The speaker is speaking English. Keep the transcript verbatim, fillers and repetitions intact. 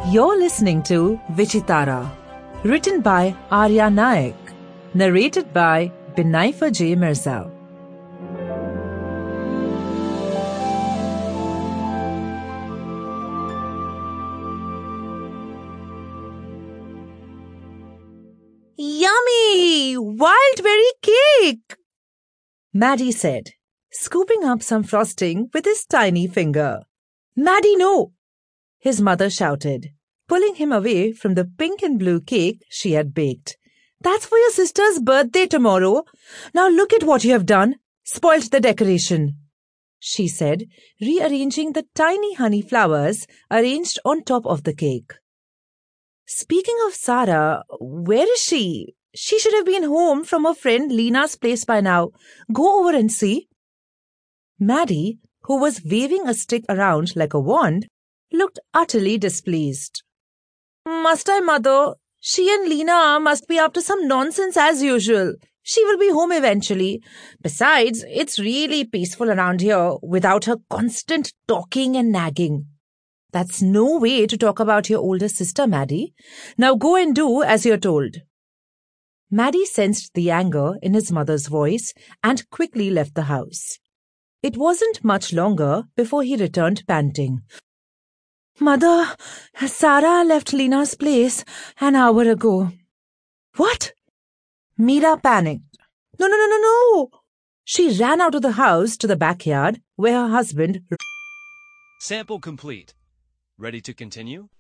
You're listening to Vichitara, written by Arya Naik, narrated by Binaifa J. Mirza. Yummy! Wild berry cake! Maddie said, scooping up some frosting with his tiny finger. Maddie, no! His mother shouted, pulling him away from the pink and blue cake she had baked. That's for your sister's birthday tomorrow. Now look at what you have done. Spoilt the decoration, she said, rearranging the tiny honey flowers arranged on top of the cake. Speaking of Sarah, where is she? She should have been home from her friend Lena's place by now. Go over and see. Maddie, who was waving a stick around like a wand, looked utterly displeased. Must I, mother? She and Lena must be up to some nonsense as usual. She will be home eventually. Besides, it's really peaceful around here without her constant talking and nagging. That's no way to talk about your older sister, Maddie. Now go and do as you're told. Maddie sensed the anger in his mother's voice and quickly left the house. It wasn't much longer before he returned panting. Mother, Sarah left Lena's place an hour ago. What? Meera panicked. No, no, no, no, no. She ran out of the house to the backyard where her husband... Sample complete. Ready to continue?